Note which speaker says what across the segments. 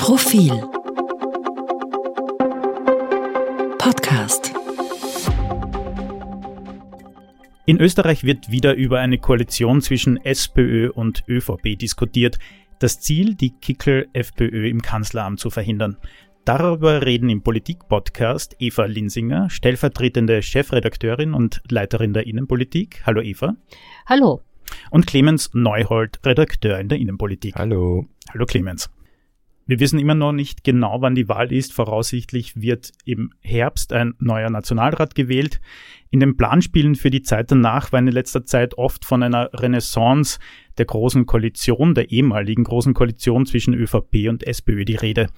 Speaker 1: Profil Podcast.
Speaker 2: In Österreich wird wieder über eine Koalition zwischen SPÖ und ÖVP diskutiert. Das Ziel, die Kickl-FPÖ im Kanzleramt zu verhindern. Darüber reden im Politik-Podcast Eva Linsinger, stellvertretende Chefredakteurin und Leiterin der Innenpolitik. Hallo Eva.
Speaker 3: Hallo.
Speaker 2: Und Clemens Neuhold, Redakteur in der Innenpolitik.
Speaker 4: Hallo.
Speaker 2: Hallo Clemens. Wir wissen immer noch nicht genau, wann die Wahl ist. Voraussichtlich wird im Herbst ein neuer Nationalrat gewählt. In den Planspielen für die Zeit danach war in letzter Zeit oft von einer Renaissance der großen Koalition, der ehemaligen großen Koalition zwischen ÖVP und SPÖ die Rede.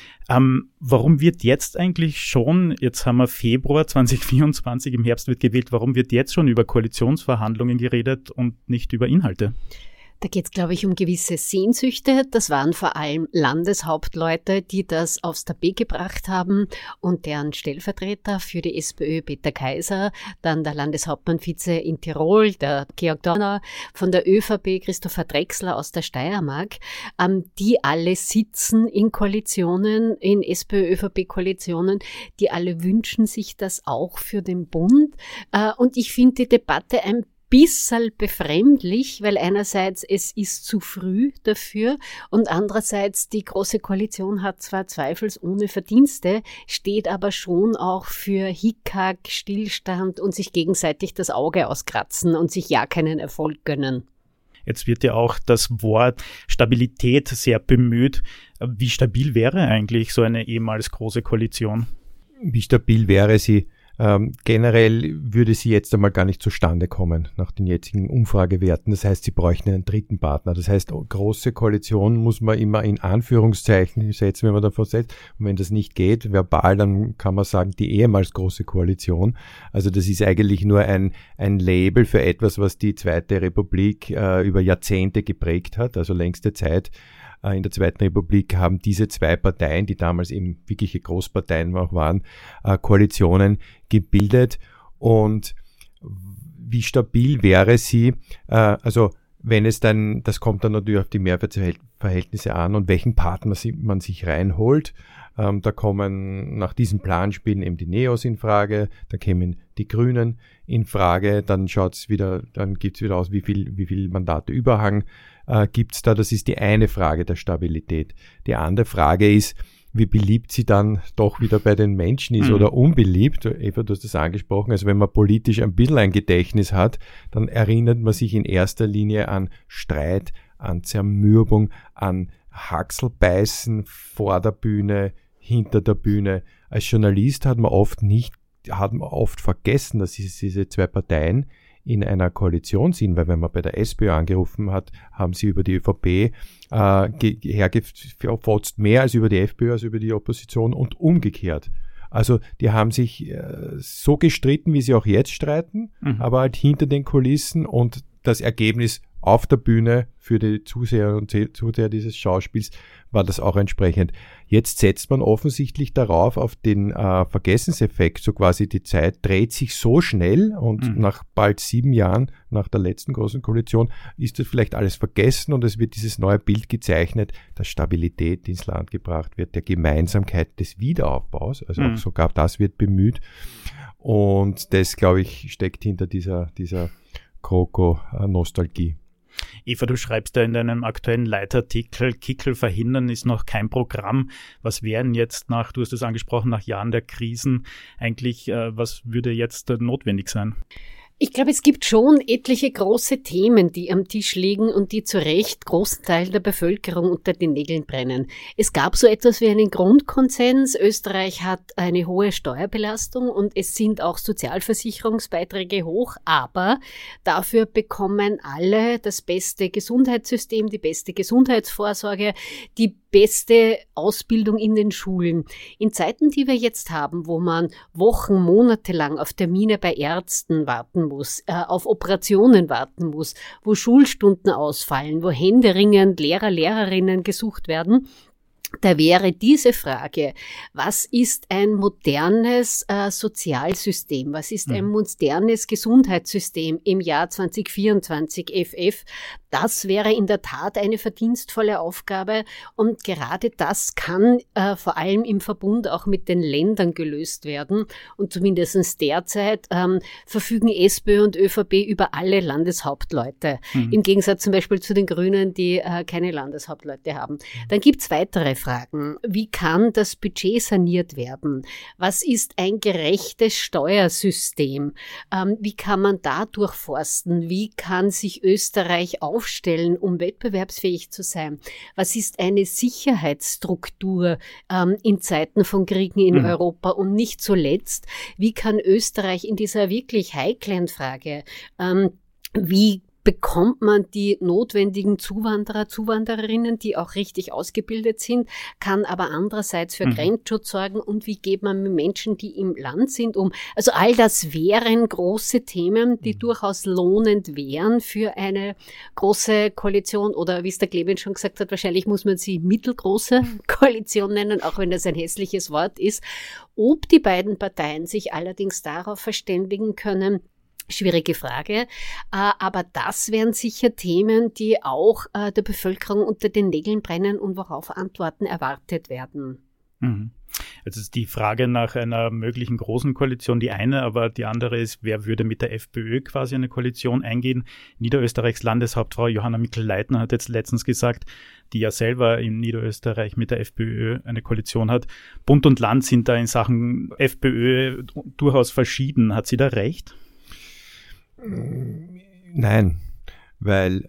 Speaker 2: Warum wird jetzt eigentlich schon, jetzt haben wir Februar 2024, im Herbst wird gewählt, warum wird jetzt schon über Koalitionsverhandlungen geredet und nicht über Inhalte?
Speaker 3: Da geht es, glaube ich, um gewisse Sehnsüchte. Das waren vor allem Landeshauptleute, die das aufs Tapet gebracht haben und deren Stellvertreter für die SPÖ, Peter Kaiser, dann der Landeshauptmann-Vize in Tirol, der Georg Dorner, von der ÖVP Christopher Drechsler aus der Steiermark, die alle sitzen in Koalitionen, in SPÖ-ÖVP-Koalitionen, die alle wünschen sich das auch für den Bund. Und ich finde die Debatte ein bisschen befremdlich, weil einerseits es ist zu früh dafür und andererseits die Große Koalition hat zwar zweifelsohne Verdienste, steht aber schon auch für Hickhack, Stillstand und sich gegenseitig das Auge auskratzen und sich ja keinen Erfolg gönnen.
Speaker 2: Jetzt wird ja auch das Wort Stabilität sehr bemüht. Wie stabil wäre eigentlich so eine ehemals große Koalition?
Speaker 4: Wie stabil wäre sie? Generell würde sie jetzt einmal gar nicht zustande kommen nach den jetzigen Umfragewerten. Das heißt, sie bräuchten einen dritten Partner. Das heißt, große Koalition muss man immer in Anführungszeichen setzen, wenn man davon setzt. Und wenn das nicht geht, verbal, dann kann man sagen, die ehemals große Koalition. Also das ist eigentlich nur ein Label für etwas, was die Zweite Republik über Jahrzehnte geprägt hat, also längste Zeit. In der Zweiten Republik haben diese zwei Parteien, die damals eben wirkliche Großparteien auch waren, Koalitionen gebildet. Und wie stabil wäre sie? Also wenn es dann, das kommt dann natürlich auf die Mehrheitsverhältnisse an und welchen Partner man sich reinholt. Da kommen nach diesen Planspielen eben die Neos in Frage, da kämen die Grünen in Frage, dann gibt's wieder aus, wie viel Mandate Überhang gibt's da. Das ist die eine Frage der Stabilität. Die andere Frage ist, wie beliebt sie dann doch wieder bei den Menschen ist oder unbeliebt. Eva, du hast das angesprochen. Also wenn man politisch ein bisschen ein Gedächtnis hat, dann erinnert man sich in erster Linie an Streit, an Zermürbung, an Haxelbeißen vor der Bühne, hinter der Bühne. Als Journalist hat man oft vergessen, dass diese zwei Parteien in einer Koalition sind, weil wenn man bei der SPÖ angerufen hat, haben sie über die ÖVP hergefotzt mehr als über die FPÖ, als über die Opposition und umgekehrt. Also die haben sich so gestritten, wie sie auch jetzt streiten, aber halt hinter den Kulissen und das Ergebnis auf der Bühne für die Zuseher und Zuseher dieses Schauspiels war das auch entsprechend. Jetzt setzt man offensichtlich darauf, auf den Vergessenseffekt, so quasi die Zeit dreht sich so schnell und nach bald 7 Jahren, nach der letzten großen Koalition, ist das vielleicht alles vergessen und es wird dieses neue Bild gezeichnet, dass Stabilität ins Land gebracht wird, der Gemeinsamkeit des Wiederaufbaus, also auch sogar das wird bemüht und das, glaube ich, steckt hinter dieser Kroko-Nostalgie.
Speaker 2: Eva, du schreibst da in deinem aktuellen Leitartikel, Kickl verhindern ist noch kein Programm. Was wären jetzt du hast es angesprochen, nach Jahren der Krisen eigentlich, was würde jetzt notwendig sein?
Speaker 3: Ich glaube, es gibt schon etliche große Themen, die am Tisch liegen und die zu Recht großen Teil der Bevölkerung unter den Nägeln brennen. Es gab so etwas wie einen Grundkonsens. Österreich hat eine hohe Steuerbelastung und es sind auch Sozialversicherungsbeiträge hoch, aber dafür bekommen alle das beste Gesundheitssystem, die beste Gesundheitsvorsorge, die beste Ausbildung in den Schulen. In Zeiten, die wir jetzt haben, wo man Wochen, Monate lang auf Termine bei Ärzten warten muss, auf Operationen warten muss, wo Schulstunden ausfallen, wo händeringend Lehrer, Lehrerinnen gesucht werden, Da wäre diese Frage, was ist ein modernes Sozialsystem, was ist ein modernes Gesundheitssystem im Jahr 2024 FF, das wäre in der Tat eine verdienstvolle Aufgabe und gerade das kann vor allem im Verbund auch mit den Ländern gelöst werden und zumindest derzeit verfügen SPÖ und ÖVP über alle Landeshauptleute, im Gegensatz zum Beispiel zu den Grünen, die keine Landeshauptleute haben. Dann gibt's weitere Fragen. Wie kann das Budget saniert werden? Was ist ein gerechtes Steuersystem? Wie kann man da durchforsten? Wie kann sich Österreich aufstellen, um wettbewerbsfähig zu sein? Was ist eine Sicherheitsstruktur in Zeiten von Kriegen in Europa? Und nicht zuletzt, wie kann Österreich in dieser wirklich heiklen Frage, wie bekommt man die notwendigen Zuwanderer, Zuwandererinnen, die auch richtig ausgebildet sind, kann aber andererseits für Grenzschutz sorgen und wie geht man mit Menschen, die im Land sind, um? Also all das wären große Themen, die durchaus lohnend wären für eine große Koalition oder wie es der Clemens schon gesagt hat, wahrscheinlich muss man sie mittelgroße Koalition nennen, auch wenn das ein hässliches Wort ist. Ob die beiden Parteien sich allerdings darauf verständigen können, schwierige Frage, aber das wären sicher Themen, die auch der Bevölkerung unter den Nägeln brennen und worauf Antworten erwartet werden.
Speaker 2: Also ist die Frage nach einer möglichen großen Koalition die eine, aber die andere ist, wer würde mit der FPÖ quasi eine Koalition eingehen? Niederösterreichs Landeshauptfrau Johanna Mikl-Leitner hat jetzt letztens gesagt, die ja selber in Niederösterreich mit der FPÖ eine Koalition hat. Bund und Land sind da in Sachen FPÖ durchaus verschieden. Hat sie da recht?
Speaker 4: Nein, weil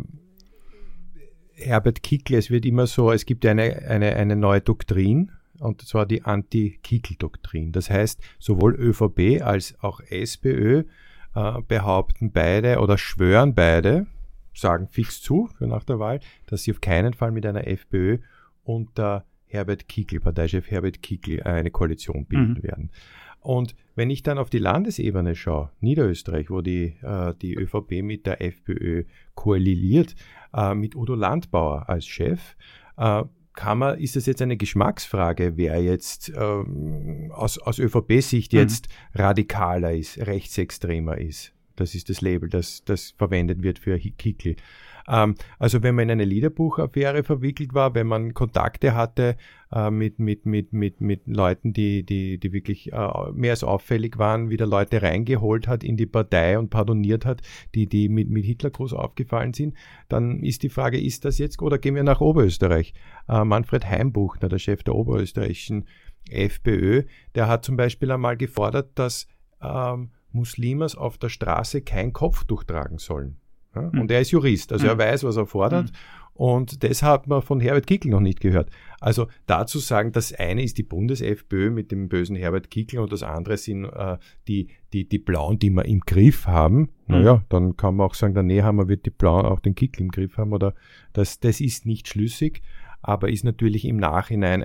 Speaker 4: Herbert Kickl, es wird immer so, es gibt eine neue Doktrin, und zwar die Anti-Kickl-Doktrin. Das heißt, sowohl ÖVP als auch SPÖ behaupten beide oder schwören beide, sagen fix zu für nach der Wahl, dass sie auf keinen Fall mit einer FPÖ unter Herbert Kickl, Parteichef Herbert Kickl, eine Koalition bilden werden. Und wenn ich dann auf die Landesebene schaue, Niederösterreich, wo die ÖVP mit der FPÖ koaliert, mit Udo Landbauer als Chef, ist das jetzt eine Geschmacksfrage, wer jetzt aus ÖVP-Sicht jetzt radikaler ist, rechtsextremer ist. Das ist das Label, das verwendet wird für Kickl. Also wenn man in eine Liederbuchaffäre verwickelt war, wenn man Kontakte hatte mit Leuten, die wirklich mehr als auffällig waren, wieder Leute reingeholt hat in die Partei und pardoniert hat, die mit Hitler groß aufgefallen sind, dann ist die Frage, ist das jetzt, oder gehen wir nach Oberösterreich? Manfred Heimbuchner, der Chef der oberösterreichischen FPÖ, der hat zum Beispiel einmal gefordert, dass Muslimas auf der Straße kein Kopftuch tragen sollen. Ja? Und er ist Jurist, also er weiß, was er fordert. Und das hat man von Herbert Kickl noch nicht gehört. Also dazu sagen, das eine ist die Bundes-FPÖ mit dem bösen Herbert Kickl und das andere sind die Blauen, die wir im Griff haben. Naja, dann kann man auch sagen, der Nehammer wird die Blauen auch den Kickl im Griff haben. Oder das ist nicht schlüssig, aber ist natürlich im Nachhinein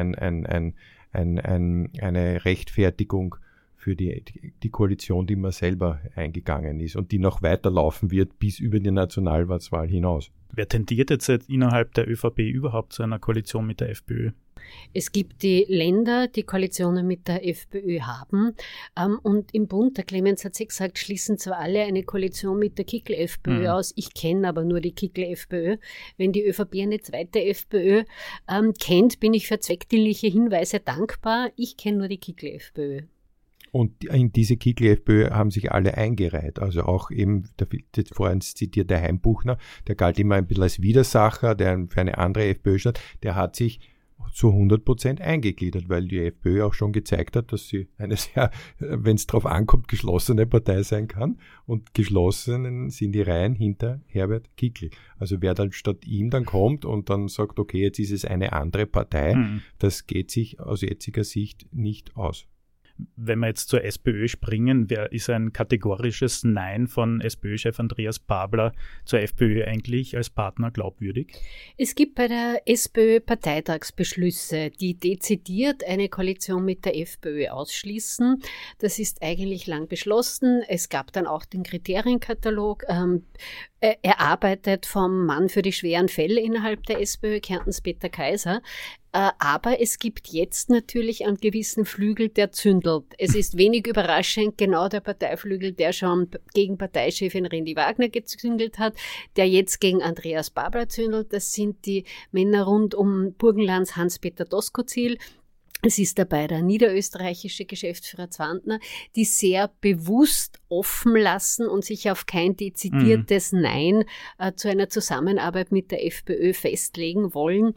Speaker 4: eine Rechtfertigung für die Koalition, die man selber eingegangen ist und die noch weiterlaufen wird bis über die Nationalratswahl hinaus.
Speaker 2: Wer tendiert jetzt innerhalb der ÖVP überhaupt zu einer Koalition mit der FPÖ?
Speaker 3: Es gibt die Länder, die Koalitionen mit der FPÖ haben. Und im Bund, der Clemens hat es gesagt, schließen zwar alle eine Koalition mit der Kickl-FPÖ aus. Ich kenne aber nur die Kickl-FPÖ. Wenn die ÖVP eine zweite FPÖ kennt, bin ich für zweckdienliche Hinweise dankbar. Ich kenne nur die Kickl-FPÖ.
Speaker 4: Und in diese Kickl-FPÖ haben sich alle eingereiht. Also auch eben, der vorhin zitierte Heimbuchner, der galt immer ein bisschen als Widersacher, der für eine andere FPÖ stand, der hat sich zu 100% eingegliedert, weil die FPÖ auch schon gezeigt hat, dass sie eine sehr, wenn es drauf ankommt, geschlossene Partei sein kann. Und geschlossenen sind die Reihen hinter Herbert Kickl. Also wer dann statt ihm dann kommt und dann sagt, okay, jetzt ist es eine andere Partei, das geht sich aus jetziger Sicht nicht aus.
Speaker 2: Wenn wir jetzt zur SPÖ springen, ist ein kategorisches Nein von SPÖ-Chef Andreas Babler zur FPÖ eigentlich als Partner glaubwürdig?
Speaker 3: Es gibt bei der SPÖ Parteitagsbeschlüsse, die dezidiert eine Koalition mit der FPÖ ausschließen. Das ist eigentlich lang beschlossen. Es gab dann auch den Kriterienkatalog. erarbeitet vom Mann für die schweren Fälle innerhalb der SPÖ, Kärntens Peter Kaiser. Aber es gibt jetzt natürlich einen gewissen Flügel, der zündelt. Es ist wenig überraschend genau der Parteiflügel, der schon gegen Parteichefin Rendi Wagner gezündelt hat, der jetzt gegen Andreas Babler zündelt. Das sind die Männer rund um Burgenlands Hans-Peter Doskozil. Es ist dabei der niederösterreichische Geschäftsführer Zwantner, die sehr bewusst offen lassen und sich auf kein dezidiertes Nein zu einer Zusammenarbeit mit der FPÖ festlegen wollen.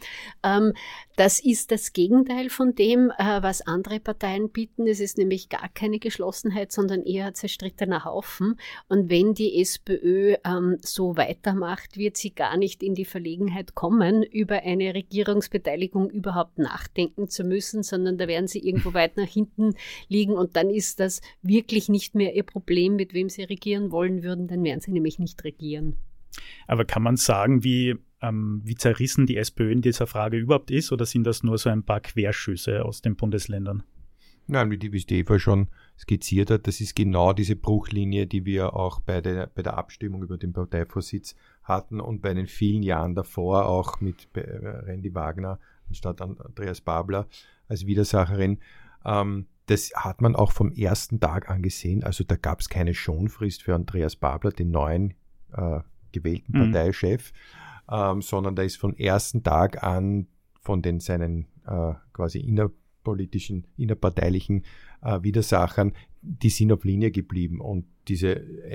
Speaker 3: Das ist das Gegenteil von dem, was andere Parteien bieten. Es ist nämlich gar keine Geschlossenheit, sondern eher ein zerstrittener Haufen. Und wenn die SPÖ so weitermacht, wird sie gar nicht in die Verlegenheit kommen, über eine Regierungsbeteiligung überhaupt nachdenken zu müssen, sondern da werden sie irgendwo weit nach hinten liegen und dann ist das wirklich nicht mehr ihr Problem, mit wem sie regieren wollen würden, dann werden sie nämlich nicht regieren.
Speaker 2: Aber kann man sagen, wie zerrissen die SPÖ in dieser Frage überhaupt ist, oder sind das nur so ein paar Querschüsse aus den Bundesländern?
Speaker 4: Nein, wie die Eva schon skizziert hat, das ist genau diese Bruchlinie, die wir auch bei der Abstimmung über den Parteivorsitz hatten und bei den vielen Jahren davor auch mit Rendi Wagner anstatt Andreas Babler als Widersacherin. Das hat man auch vom ersten Tag angesehen. Also da gab es keine Schonfrist für Andreas Babler, den neuen gewählten Parteichef, sondern da ist vom ersten Tag an von seinen quasi innerparteilichen Widersachern, die sind auf Linie geblieben. Und diese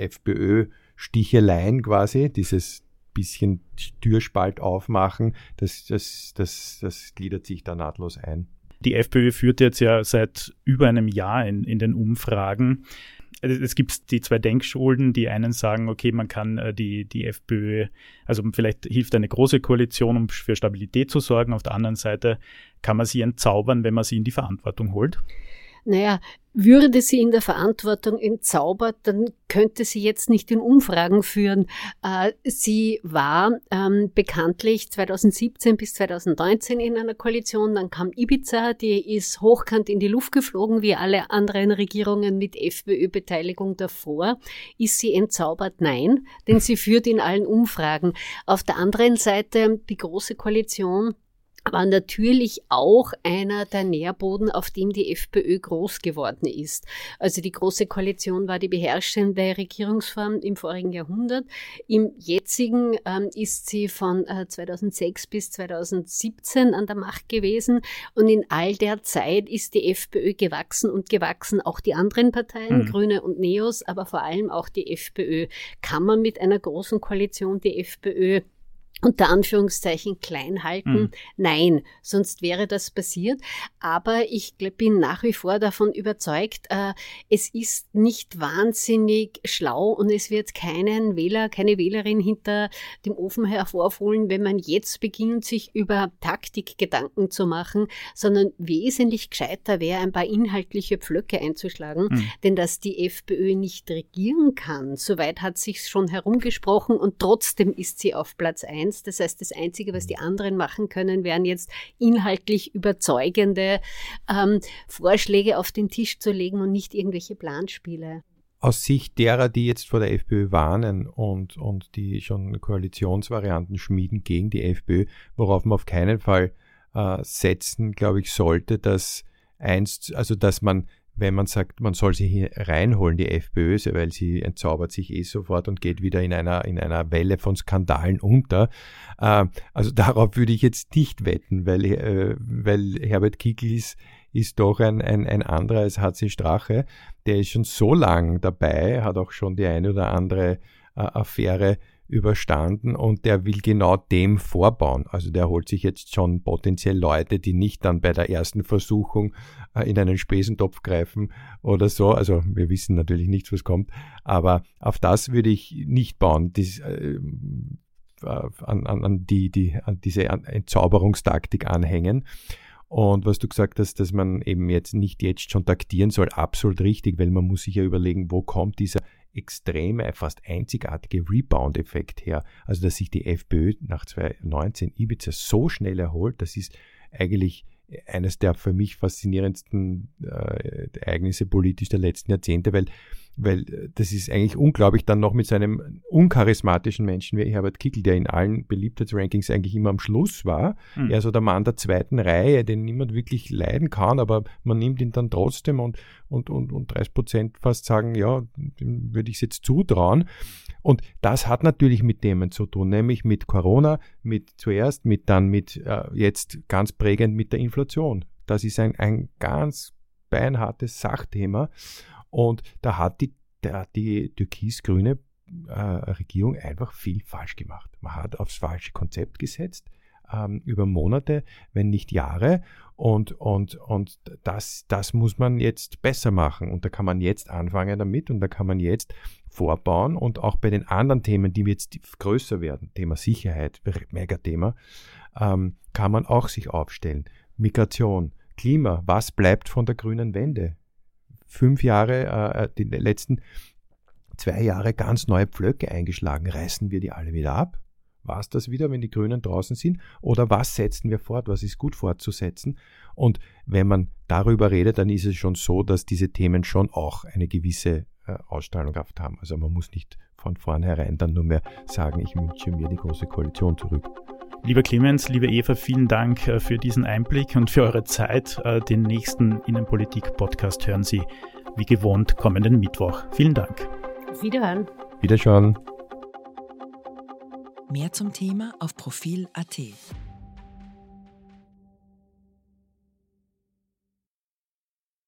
Speaker 4: FPÖ-Sticheleien quasi, dieses bisschen Türspalt aufmachen, das gliedert sich da nahtlos ein.
Speaker 2: Die FPÖ führt jetzt ja seit über einem Jahr in den Umfragen. Es gibt die zwei Denkschulen, die einen sagen, okay, man kann die FPÖ, also vielleicht hilft eine große Koalition, um für Stabilität zu sorgen. Auf der anderen Seite kann man sie entzaubern, wenn man sie in die Verantwortung holt.
Speaker 3: Naja, würde sie in der Verantwortung entzaubert, dann könnte sie jetzt nicht in Umfragen führen. Sie war bekanntlich 2017 bis 2019 in einer Koalition, dann kam Ibiza, die ist hochkant in die Luft geflogen, wie alle anderen Regierungen mit FPÖ-Beteiligung davor. Ist sie entzaubert? Nein, denn sie führt in allen Umfragen. Auf der anderen Seite die Große Koalition war natürlich auch einer der Nährboden, auf dem die FPÖ groß geworden ist. Also die Große Koalition war die beherrschende Regierungsform im vorigen Jahrhundert. Im jetzigen ist sie von 2006 bis 2017 an der Macht gewesen und in all der Zeit ist die FPÖ gewachsen und gewachsen. Auch die anderen Parteien, Grüne und Neos, aber vor allem auch die FPÖ. Kann man mit einer großen Koalition die FPÖ unter Anführungszeichen klein halten? Nein, sonst wäre das passiert. Aber ich bin nach wie vor davon überzeugt, es ist nicht wahnsinnig schlau und es wird keinen Wähler, keine Wählerin hinter dem Ofen hervorholen, wenn man jetzt beginnt, sich über Taktik Gedanken zu machen, sondern wesentlich gescheiter wäre, ein paar inhaltliche Pflöcke einzuschlagen. Denn dass die FPÖ nicht regieren kann, soweit hat sich's schon herumgesprochen und trotzdem ist sie auf Platz 1. Das heißt, das Einzige, was die anderen machen können, wären jetzt inhaltlich überzeugende Vorschläge auf den Tisch zu legen und nicht irgendwelche Planspiele.
Speaker 4: Aus Sicht derer, die jetzt vor der FPÖ warnen und die schon Koalitionsvarianten schmieden gegen die FPÖ, worauf man auf keinen Fall setzen, glaube ich, sollte, dass man, wenn man sagt, man soll sie hier reinholen, die FPÖ, weil sie entzaubert sich sofort und geht wieder in einer Welle von Skandalen unter. Also darauf würde ich jetzt nicht wetten, weil Herbert Kickl ist doch ein anderer als HC Strache. Der ist schon so lang dabei, hat auch schon die eine oder andere Affäre überstanden und der will genau dem vorbauen. Also der holt sich jetzt schon potenziell Leute, die nicht dann bei der ersten Versuchung in einen Spesentopf greifen oder so. Also wir wissen natürlich nicht, was kommt, aber auf das würde ich nicht bauen. An diese Entzauberungstaktik anhängen. Und was du gesagt hast, dass man eben nicht jetzt schon taktieren soll, absolut richtig, weil man muss sich ja überlegen, wo kommt dieser extreme, fast einzigartige Rebound-Effekt her. Also dass sich die FPÖ nach 2019 Ibiza so schnell erholt, das ist eigentlich eines der für mich faszinierendsten Ereignisse politisch der letzten Jahrzehnte, weil das ist eigentlich unglaublich, dann noch mit so einem uncharismatischen Menschen wie Herbert Kickl, der in allen Beliebtheitsrankings eigentlich immer am Schluss war. Er ist so der Mann der zweiten Reihe, den niemand wirklich leiden kann, aber man nimmt ihn dann trotzdem und 30% fast sagen, ja, dem würde ich es jetzt zutrauen. Und das hat natürlich mit Themen zu tun, nämlich mit Corona, dann mit jetzt ganz prägend mit der Inflation. Das ist ein ganz beinhartes Sachthema. Und da hat die türkis-grüne Regierung einfach viel falsch gemacht. Man hat aufs falsche Konzept gesetzt, über Monate, wenn nicht Jahre. Und das muss man jetzt besser machen. Und da kann man jetzt anfangen damit und da kann man jetzt vorbauen. Und auch bei den anderen Themen, die jetzt größer werden, Thema Sicherheit, Megathema, kann man auch sich aufstellen. Migration, Klima, was bleibt von der grünen Wende? 5 Jahre, die letzten 2 Jahre ganz neue Pflöcke eingeschlagen. Reißen wir die alle wieder ab? War es das wieder, wenn die Grünen draußen sind? Oder was setzen wir fort? Was ist gut fortzusetzen? Und wenn man darüber redet, dann ist es schon so, dass diese Themen schon auch eine gewisse Ausstrahlungskraft haben. Also man muss nicht von vornherein dann nur mehr sagen, ich wünsche mir die Große Koalition zurück.
Speaker 2: Lieber Clemens, liebe Eva, vielen Dank für diesen Einblick und für eure Zeit. Den nächsten Innenpolitik-Podcast hören Sie wie gewohnt kommenden Mittwoch. Vielen Dank.
Speaker 3: Auf Wiederhören.
Speaker 4: Wiederschauen.
Speaker 1: Mehr zum Thema auf Profil.at.